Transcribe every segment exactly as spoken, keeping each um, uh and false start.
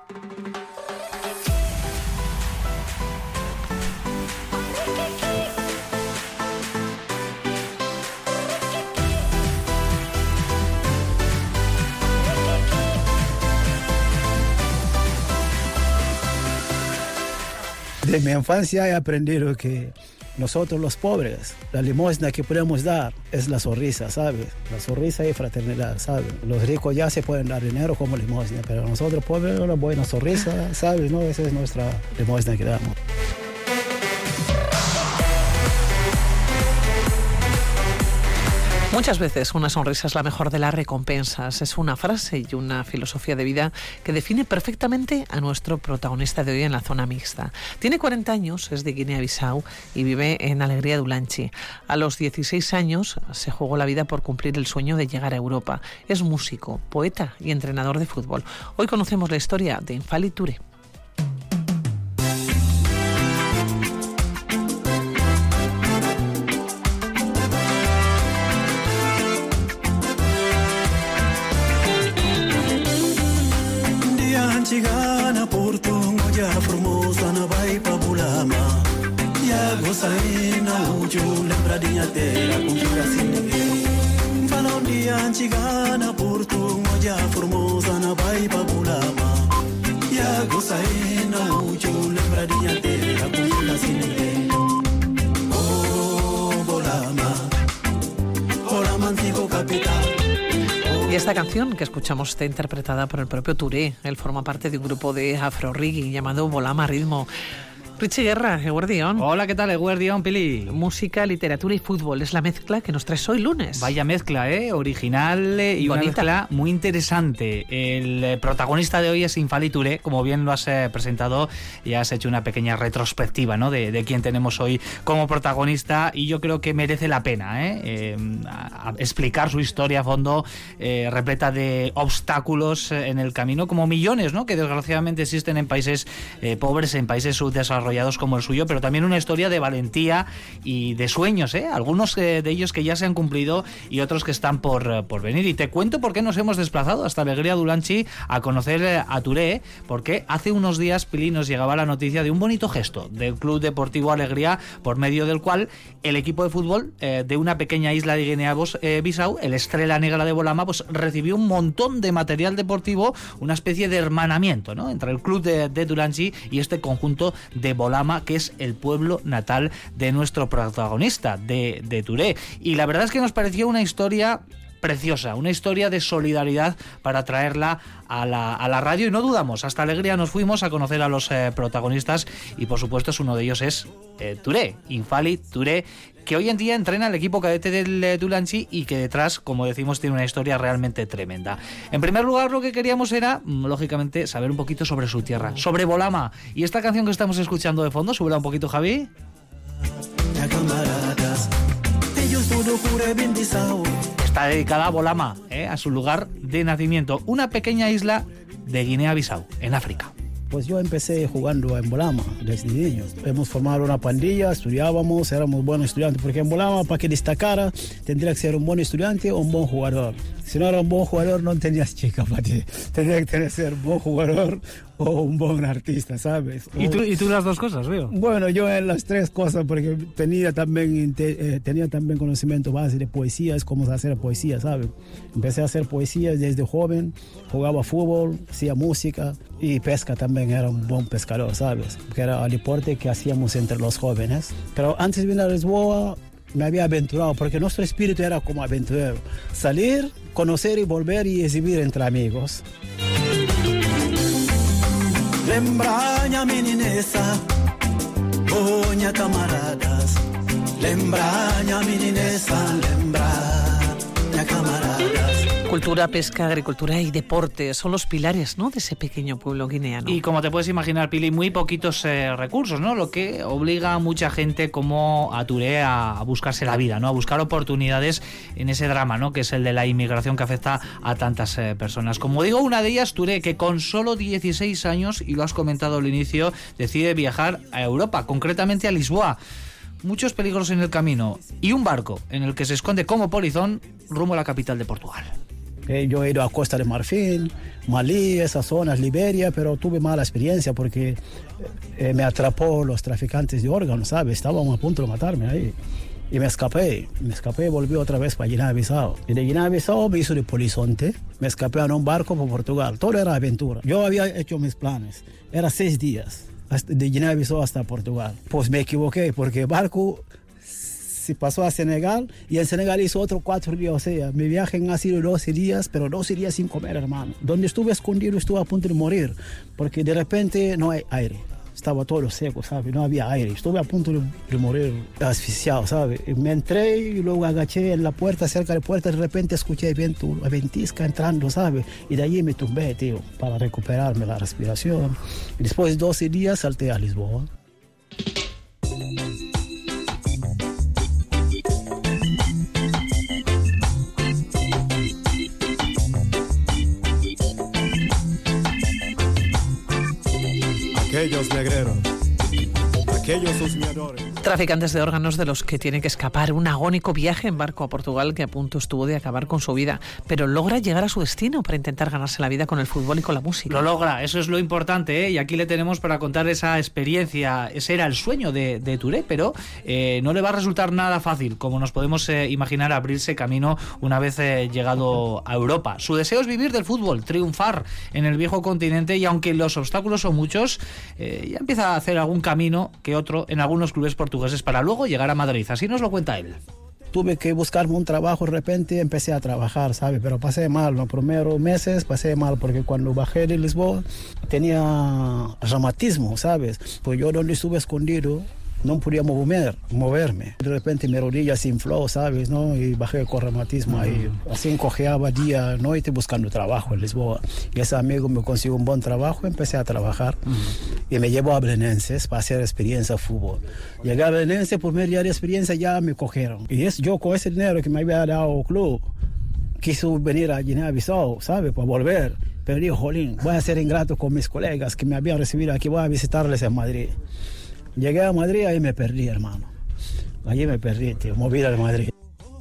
De mi infancia he aprendido que nosotros los pobres, la limosna que podemos dar es la sonrisa, ¿sabes? La sonrisa y fraternidad, ¿sabes? Los ricos ya se pueden dar dinero como limosna, pero nosotros pobres una buena sonrisa, ¿sabes? ¿No? Esa es nuestra limosna que damos. Muchas veces una sonrisa es la mejor de las recompensas. Es una frase y una filosofía de vida que define perfectamente a nuestro protagonista de hoy en la zona mixta. Tiene cuarenta años, es de Guinea-Bissau y vive en Alegría de Ulanchi. A los dieciséis años se jugó la vida por cumplir el sueño de llegar a Europa. Es músico, poeta y entrenador de fútbol. Hoy conocemos la historia de Infali Touré. Chigana Porto ya Formosa na vai pa Bulama ya gosaina uju lembradinha terra com fica sem ninguém fala um dia Chigana Porto ya Formosa na vai pa Bulama ya gosaina uju lembradinha terra com fica sem ninguém oh Bulama Bulama antigo capital. Y esta canción que escuchamos está interpretada por el propio Touré. Él forma parte de un grupo de afro-reggae llamado Bolama Ritmo. Richie Guerra, Eguerdión. Hola, ¿qué tal, Eguerdión, Pili? Música, literatura y fútbol es la mezcla que nos traes hoy lunes. Vaya mezcla, ¿eh? Original eh, y bonita. Una mezcla muy interesante. El eh, protagonista de hoy es Infali Touré, como bien lo has eh, presentado y has hecho una pequeña retrospectiva, ¿no? De, de quién tenemos hoy como protagonista y yo creo que merece la pena, ¿eh? eh a, a explicar su historia a fondo, eh, repleta de obstáculos en el camino, como millones, ¿no? Que desgraciadamente existen en países eh, pobres, en países subdesarrollados como el suyo, pero también una historia de valentía y de sueños, ¿eh? Algunos eh, de ellos que ya se han cumplido y otros que están por, por venir. Y te cuento por qué nos hemos desplazado hasta Alegría de Ulanchi a conocer eh, a Touré, porque hace unos días, Pili, nos llegaba la noticia de un bonito gesto del Club Deportivo Alegría, por medio del cual el equipo de fútbol eh, de una pequeña isla de Guinea-Bissau, el Estrella Negra de Bolama, pues recibió un montón de material deportivo, una especie de hermanamiento, ¿no? Entre el Club de, de Ulanchi y este conjunto de Bolama, que es el pueblo natal de nuestro protagonista, de, de Touré. Y la verdad es que nos pareció una historia preciosa, una historia de solidaridad para traerla a la, a la radio y no dudamos, hasta Alegría nos fuimos a conocer a los eh, protagonistas y por supuesto uno de ellos es eh, Touré, Infali Touré, que hoy en día entrena el equipo cadete del eh, Ulanchi y que detrás, como decimos, tiene una historia realmente tremenda. En primer lugar, lo que queríamos era, lógicamente, saber un poquito sobre su tierra, sobre Bolama. Y esta canción que estamos escuchando de fondo, súbela un poquito, Javi. Está dedicada a Bolama, ¿eh? A su lugar de nacimiento, una pequeña isla de Guinea-Bissau, en África. Pues yo empecé jugando en Bolama desde niño. Hemos formado una pandilla, estudiábamos, éramos buenos estudiantes, porque en Bolama, para que destacara, tendría que ser un buen estudiante o un buen jugador. Si no era un buen jugador, no tenías chica para ti. Tendría que ser un buen jugador o un buen artista, ¿sabes? O... ¿Y, tú, ¿Y tú las dos cosas, veo? Bueno, yo en las tres cosas, porque tenía también, te, eh, tenía también conocimiento base de poesías, cómo hacer poesía, ¿sabes? Empecé a hacer poesía desde joven, jugaba fútbol, hacía música y pesca también, era un buen pescador, ¿sabes? Que era el deporte que hacíamos entre los jóvenes. Pero antes de venir a Lisboa, me había aventurado, porque nuestro espíritu era como aventurero. Salir, conocer y volver y exhibir entre amigos. Lembraña meninesa, boña camaradas. Lembraña meninesa, lembraña camaradas. Cultura, pesca, agricultura y deporte son los pilares, ¿no?, de ese pequeño pueblo guineano. Y como te puedes imaginar, Pili, muy poquitos eh, recursos, ¿no? Lo que obliga a mucha gente como a Touré a, a buscarse la vida, ¿no? A buscar oportunidades en ese drama, ¿no?, que es el de la inmigración que afecta a tantas eh, personas. Como digo, una de ellas, Touré, que con solo dieciséis años, y lo has comentado al inicio, decide viajar a Europa, concretamente a Lisboa. Muchos peligros en el camino y un barco en el que se esconde como polizón rumbo a la capital de Portugal. Eh, yo he ido a Costa de Marfil, Malí, esas zonas, Liberia, pero tuve mala experiencia porque eh, me atrapó los traficantes de órganos, ¿sabes? Estaban a punto de matarme ahí. Y me escapé, me escapé y volví otra vez para Guinea-Bissau. Y de Guinea-Bissau me hizo de polizonte, me escapé en un barco por Portugal. Todo era aventura. Yo había hecho mis planes, era seis días, de Guinea-Bissau hasta Portugal. Pues me equivoqué porque el barco se pasó a Senegal y en Senegal hizo otro cuatro días. O sea, mi viaje ha sido doce días, pero doce días sin comer, hermano. Donde estuve escondido estuve a punto de morir porque de repente no hay aire. Estaba todo seco, ¿sabes? No había aire. Estuve a punto de, de morir asfixiado, ¿sabes? Y me entré y luego agaché en la puerta, cerca de la puerta, de repente escuché viento, la ventisca entrando, ¿sabes? Y de allí me tumbé, tío, para recuperarme la respiración. Y después de doce días salté a Lisboa. Aquellos negreros, aquellos husmeadores. Traficantes de órganos de los que tiene que escapar. Un agónico viaje en barco a Portugal que a punto estuvo de acabar con su vida, pero logra llegar a su destino para intentar ganarse la vida con el fútbol y con la música. Lo logra, eso es lo importante, ¿eh? Y aquí le tenemos para contar esa experiencia. Ese era el sueño de, de Touré, pero eh, no le va a resultar nada fácil, como nos podemos eh, imaginar, abrirse camino una vez eh, llegado a Europa. Su deseo es vivir del fútbol, triunfar en el viejo continente, y aunque los obstáculos son muchos, eh, ya empieza a hacer algún camino que otro en algunos clubes portugueses para luego llegar a Madrid. Así nos lo cuenta él. Tuve que buscarme un trabajo, de repente empecé a trabajar, ¿sabes? Pero pasé mal, los primeros meses pasé mal porque cuando bajé de Lisboa tenía reumatismo, ¿sabes? Pues yo donde estuve escondido no podía mover, moverme. De repente mi rodilla se infló, ¿sabes? ¿No? Y bajé con reumatismo ahí. Así cojeaba día, noche buscando trabajo en Lisboa. Y ese amigo me consiguió un buen trabajo, empecé a trabajar. Uh-huh. Y me llevó a Belenenses para hacer experiencia de fútbol. Llegué a Belenenses, por medio de experiencia ya me cogieron. Y es, yo con ese dinero que me había dado el club, quise venir a Guinea-Bissau, ¿sabes? Para volver. Pero digo, jolín, voy a ser ingrato con mis colegas que me habían recibido aquí, voy a visitarles en Madrid. Llegué a Madrid, ahí me perdí, hermano. Allí me perdí, tío, movida de Madrid.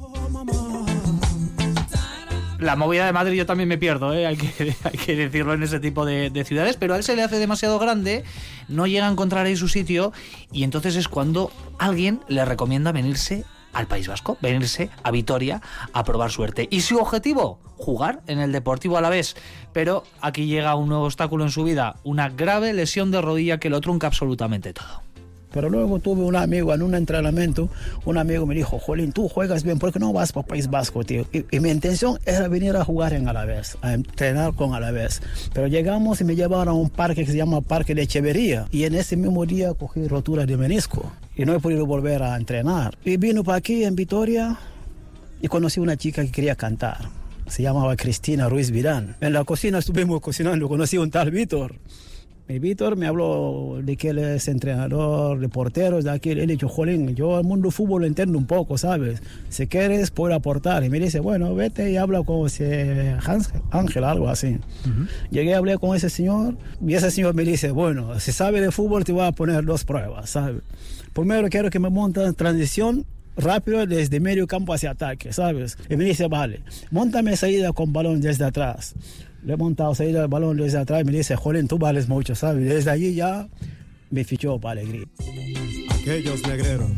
La movida de Madrid yo también me pierdo, ¿eh? hay, que, hay que decirlo, en ese tipo de, de ciudades, pero a él se le hace demasiado grande, no llega a encontrar ahí su sitio, y entonces es cuando alguien le recomienda venirse al País Vasco, venirse a Vitoria a probar suerte. ¿Y su objetivo? Jugar en el Deportivo Alavés. Pero aquí llega un nuevo obstáculo en su vida, una grave lesión de rodilla que lo trunca absolutamente todo. Pero luego tuve un amigo en un entrenamiento, un amigo me dijo, jolín, tú juegas bien, ¿por qué no vas para País Vasco, tío? Y, y mi intención era venir a jugar en Alavés, a entrenar con Alavés. Pero llegamos y me llevaron a un parque que se llama Parque de Echeverría. Y en ese mismo día cogí rotura de menisco y no he podido volver a entrenar. Y vino para aquí, en Vitoria, y conocí una chica que quería cantar. Se llamaba Cristina Ruiz Virán. En la cocina estuvimos cocinando, conocí a un tal Víctor. Y Víctor me habló de que él es entrenador de porteros de aquí. Él dijo, jolín, yo el mundo fútbol lo entiendo un poco, ¿sabes? Si quieres, puedo aportar. Y me dice, bueno, vete y habla con ese Ángel, algo así. Uh-huh. Llegué, hablé con ese señor y ese señor me dice, bueno, si sabes de fútbol te voy a poner dos pruebas, ¿sabes? Primero quiero que me monten transición rápido desde medio campo hacia ataque, ¿sabes? Y me dice, vale, móntame salida con balón desde atrás. Le he montado salida del balón desde atrás y me dice, jolín, tú vales mucho, ¿sabes? Desde allí ya me fichó para alegría. Aquellos negreros.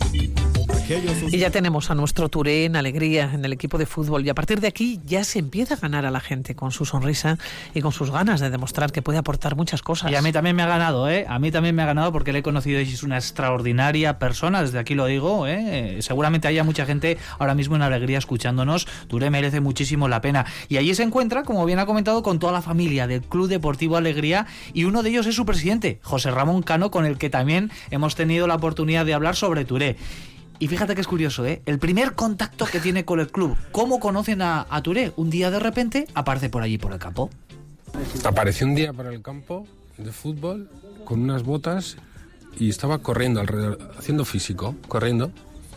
Y ya tenemos a nuestro Touré en alegría en el equipo de fútbol, y a partir de aquí ya se empieza a ganar a la gente con su sonrisa y con sus ganas de demostrar que puede aportar muchas cosas. Y a mí también me ha ganado, ¿eh? A mí también me ha ganado porque le he conocido y es una extraordinaria persona, desde aquí lo digo, ¿eh? Seguramente haya mucha gente ahora mismo en alegría escuchándonos. Touré merece muchísimo la pena. Y allí se encuentra, como bien ha comentado, con toda la familia del Club Deportivo Alegría, y uno de ellos es su presidente, José Ramón Cano, con el que también hemos tenido la oportunidad de hablar sobre Touré. Y fíjate que es curioso, ¿eh? El primer contacto que tiene con el club. ¿Cómo conocen a, a Touré? Un día de repente aparece por allí, por el campo. Apareció un día por el campo de fútbol con unas botas y estaba corriendo alrededor, haciendo físico, corriendo.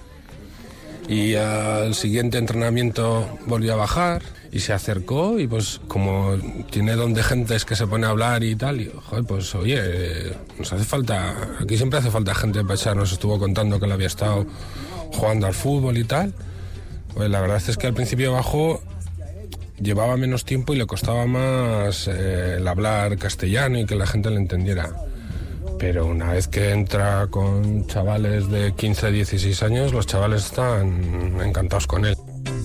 Y al siguiente entrenamiento volvió a bajar y se acercó, y pues como tiene don de gentes que se pone a hablar y tal, y joder, pues oye, nos hace falta, aquí siempre hace falta gente para echar. Nos estuvo contando que él había estado jugando al fútbol y tal. Pues la verdad es que al principio bajó llevaba menos tiempo y le costaba más eh, el hablar castellano y que la gente le entendiera. Pero una vez que entra con chavales de quince, dieciséis años, los chavales están encantados con él.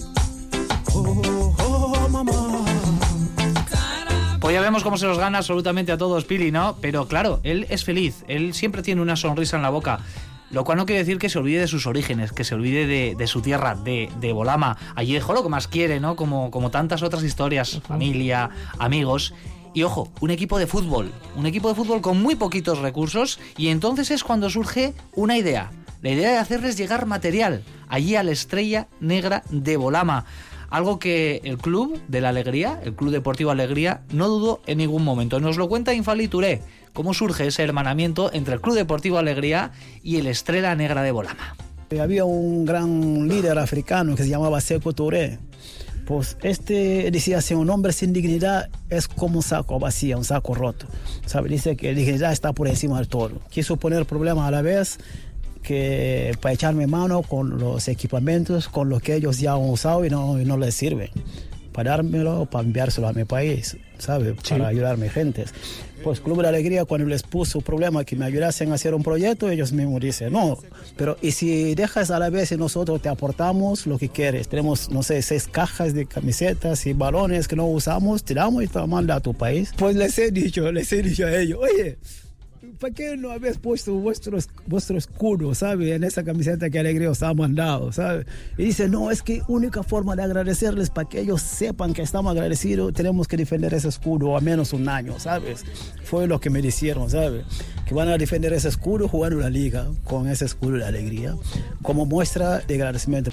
Pues ya vemos cómo se los gana absolutamente a todos Pili, ¿no? Pero claro, él es feliz, él siempre tiene una sonrisa en la boca. Lo cual no quiere decir que se olvide de sus orígenes, que se olvide de, de su tierra, de, de Bolama. Allí dejó lo que más quiere, ¿no? Como, como tantas otras historias, familia, amigos. Y ojo, un equipo de fútbol, un equipo de fútbol con muy poquitos recursos, y entonces es cuando surge una idea, la idea de hacerles llegar material allí a la Estrella Negra de Bolama. Algo que el Club de la Alegría, el Club Deportivo Alegría, no dudó en ningún momento. Nos lo cuenta Infali Touré, cómo surge ese hermanamiento entre el Club Deportivo Alegría y el Estrella Negra de Bolama. Había un gran líder africano que se llamaba Sékou Touré. Pues este decía, si un hombre sin dignidad es como un saco vacío, un saco roto. ¿Sabe? Dice que la dignidad está por encima de todo. Quiso poner problemas a la vez, que para echarme mano con los equipamientos, con lo que ellos ya han usado y no, y no les sirve. Para dármelo, para enviárselo a mi país, ¿sabe? Sí. Para ayudar a mi gente. Pues Club de Alegría, cuando les puso problema que me ayudasen a hacer un proyecto, ellos mismos dicen, no, pero y si dejas a la vez y nosotros te aportamos lo que quieres. Tenemos, no sé, seis cajas de camisetas y balones que no usamos, te damos y te manda a tu país. Pues les he dicho, les he dicho a ellos, oye, ¿para qué no habéis puesto vuestro, vuestro escudo, sabe, en esa camiseta que Alegría os ha mandado, sabe? Y dice, no, es que única forma de agradecerles, para que ellos sepan que estamos agradecidos, tenemos que defender ese escudo a menos un año, ¿sabes? Fue lo que me dijeron, ¿sabe? Que van a defender ese escudo jugando la liga con ese escudo de Alegría, como muestra de agradecimiento.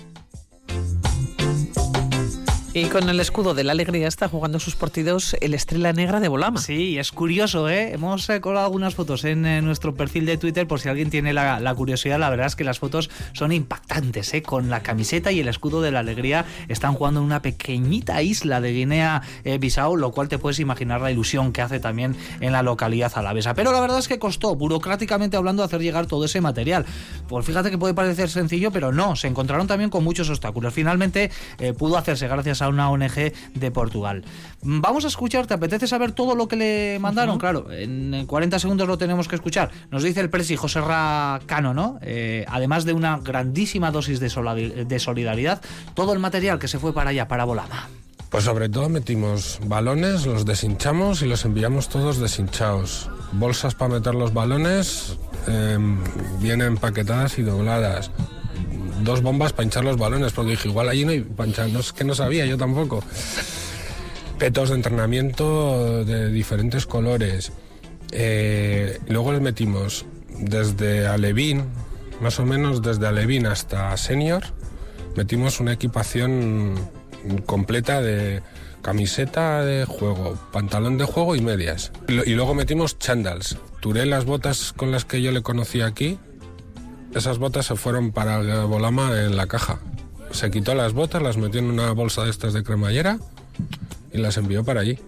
Y con el escudo de la Alegría está jugando sus partidos el Estrella Negra de Bolama. Sí, es curioso, ¿eh? Hemos eh, colgado algunas fotos en eh, nuestro perfil de Twitter por si alguien tiene la, la curiosidad. La verdad es que las fotos son impactantes, ¿eh? Con la camiseta y el escudo de la Alegría están jugando en una pequeñita isla de Guinea-Bissau, lo cual te puedes imaginar la ilusión que hace también en la localidad alavesa. Pero la verdad es que costó, burocráticamente hablando, hacer llegar todo ese material. Pues fíjate que puede parecer sencillo, pero no, se encontraron también con muchos obstáculos. Finalmente eh, pudo hacerse gracias a una O N G de Portugal. Vamos a escuchar, ¿te apetece saber todo lo que le mandaron? Uh-huh. Claro, en cuarenta segundos lo tenemos que escuchar. Nos dice el presi José Cano, ¿no? Eh, además de una grandísima dosis de, solidar- de solidaridad, todo el material que se fue para allá, para Bolama. Pues sobre todo metimos balones, los deshinchamos y los enviamos todos deshinchados. Bolsas para meter los balones, eh, vienen empaquetadas y dobladas. Dos bombas para hinchar los balones, porque dije, igual allí no hay pancha, no es que no sabía, yo tampoco. Petos de entrenamiento de diferentes colores. Eh, luego les metimos desde Alevín, más o menos desde Alevín hasta Senior, metimos una equipación completa de camiseta de juego, pantalón de juego y medias. Y, lo, y luego metimos chandals. Turé las botas con las que yo le conocí aquí. Esas botas se fueron para Bolama en la caja. Se quitó las botas, las metió en una bolsa de estas de cremallera y las envió para allí.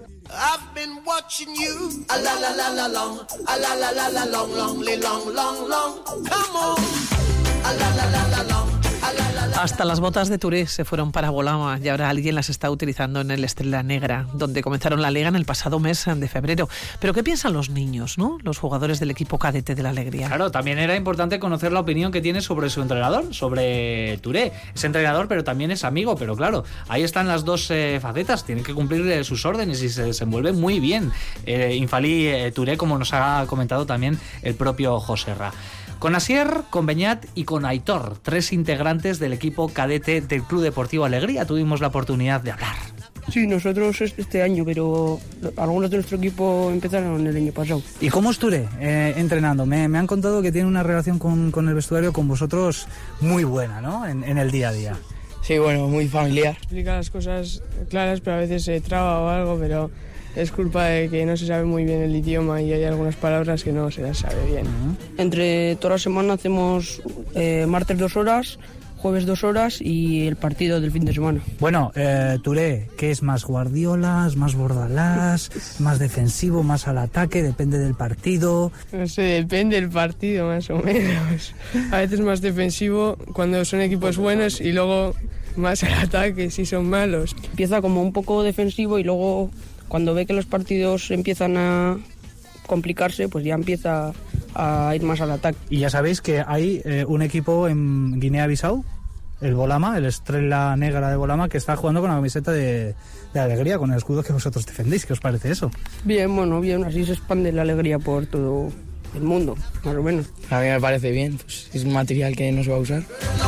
Hasta las botas de Touré se fueron para Bolama y ahora alguien las está utilizando en el Estrella Negra, donde comenzaron la liga en el pasado mes de febrero. Pero ¿qué piensan los niños, no? Los jugadores del equipo cadete de la Alegría. Claro, también era importante conocer la opinión que tiene sobre su entrenador, sobre Touré. Es entrenador, pero también es amigo, pero claro, ahí están las dos eh, facetas, tienen que cumplir eh, sus órdenes y se desenvuelve muy bien eh, Infali eh, Touré, como nos ha comentado también el propio Joserra. Con Asier, con Beñat y con Aitor, tres integrantes del equipo cadete del Club Deportivo Alegría, tuvimos la oportunidad de hablar. Sí, nosotros este año, pero algunos de nuestro equipo empezaron el año pasado. ¿Y cómo es Touré eh, entrenando? Me, me han contado que tiene una relación con, con el vestuario, con vosotros, muy buena, ¿no? En, en el día a día. Sí, bueno, muy familiar. Explica las cosas claras, pero a veces se traba o algo, pero es culpa de que no se sabe muy bien el idioma y hay algunas palabras que no se las sabe bien. Uh-huh. Entre toda la semana hacemos eh, martes dos horas, jueves dos horas y el partido del fin de semana. Bueno, eh, Touré, ¿qué es más Guardiola, más Bordalás, más defensivo, más al ataque? Depende del partido. No sé, depende del partido más o menos. A veces más defensivo cuando son equipos buenos y luego más al ataque si son malos. Empieza como un poco defensivo y luego cuando ve que los partidos empiezan a complicarse, pues ya empieza a ir más al ataque. Y ya sabéis que hay eh, un equipo en Guinea-Bissau, el Bolama, el Estrella Negra de Bolama, que está jugando con la camiseta de, de alegría, con el escudo que vosotros defendéis. ¿Qué os parece eso? Bien, bueno, bien, así se expande la alegría por todo el mundo, más o menos. A mí me parece bien, pues es un material que no se va a usar.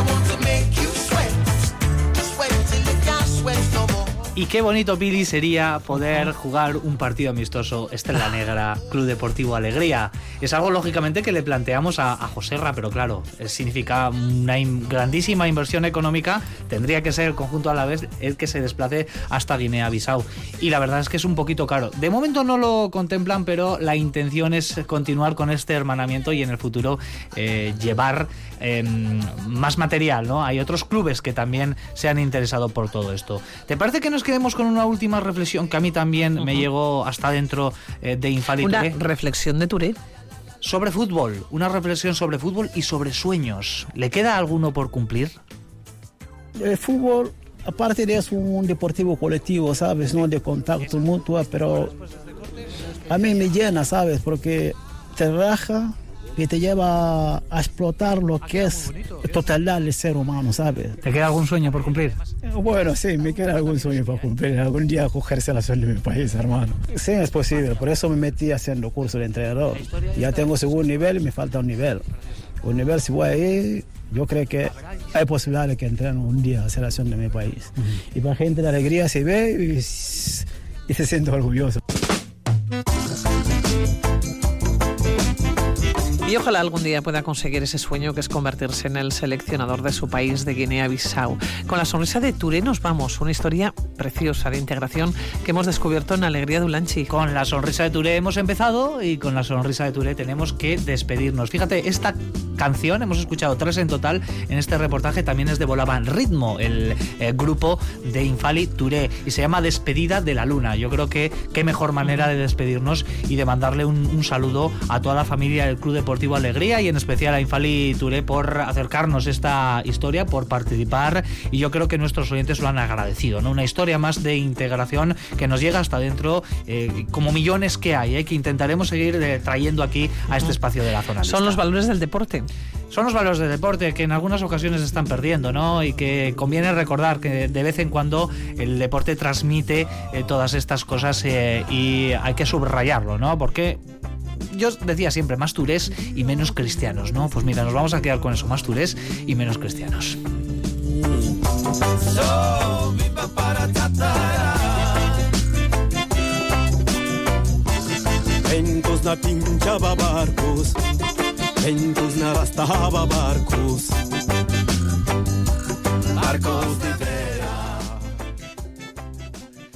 Y qué bonito, Pili, sería poder jugar un partido amistoso Estrella Negra, Club Deportivo Alegría. Es algo, lógicamente, que le planteamos a, a Joserra, pero claro, significa una in, grandísima inversión económica. Tendría que ser el conjunto a la vez el que se desplace hasta Guinea-Bissau. Y la verdad es que es un poquito caro. De momento no lo contemplan, pero la intención es continuar con este hermanamiento y en el futuro eh, llevar eh, más material, ¿no? Hay otros clubes que también se han interesado por todo esto. ¿Te parece que nos quedemos con una última reflexión que a mí también uh-huh. me llegó hasta dentro eh, de Infali Una Touré? reflexión de Touré. Sobre fútbol, una reflexión sobre fútbol y sobre sueños. ¿Le queda alguno por cumplir? El fútbol, aparte de eso, un deportivo colectivo, ¿sabes? No de contacto mutuo, pero a mí me llena, ¿sabes? Porque te raja y te lleva a explotar lo que es la totalidad del ser humano, ¿sabes? ¿Te queda algún sueño por cumplir? Bueno, sí, me queda algún sueño por cumplir. Algún día cogerse la suerte de mi país, hermano. Sí, es posible. Por eso me metí haciendo curso de entrenador. Ya tengo segundo nivel y me falta un nivel. Un nivel, si voy ahí, yo creo que hay posibilidad de que entrene un día a la selección de mi país. Uh-huh. Y para gente de alegría se ve y, y se siente orgulloso. Y ojalá algún día pueda conseguir ese sueño que es convertirse en el seleccionador de su país, de Guinea-Bissau. Con la sonrisa de Touré nos vamos, una historia preciosa de integración que hemos descubierto en Alegría de Ulanchi. Con la sonrisa de Touré hemos empezado y con la sonrisa de Touré tenemos que despedirnos. Fíjate, esta canción, hemos escuchado tres en total en este reportaje, también es de Bolama Ritmo, el eh, grupo de Infali Touré, y se llama Despedida de la Luna. Yo creo que qué mejor manera de despedirnos y de mandarle un, un saludo a toda la familia del Club Deportivo Alegría y en especial a Infali Touré por acercarnos esta historia, por participar, y yo creo que nuestros oyentes lo han agradecido, ¿no? Una historia más de integración que nos llega hasta dentro, eh, como millones que hay, ¿eh? que intentaremos seguir eh, trayendo aquí a este espacio de la zona. Son los valores del deporte. Son los valores del deporte que en algunas ocasiones se están perdiendo, ¿no? Y que conviene recordar que de vez en cuando el deporte transmite eh, todas estas cosas eh, y hay que subrayarlo, ¿no? Porque yo decía siempre, más tourés y menos cristianos, ¿no? Pues mira, nos vamos a quedar con eso, más tourés y menos cristianos. Ventos na pinchaba barcos, ventos na arrastava barcos.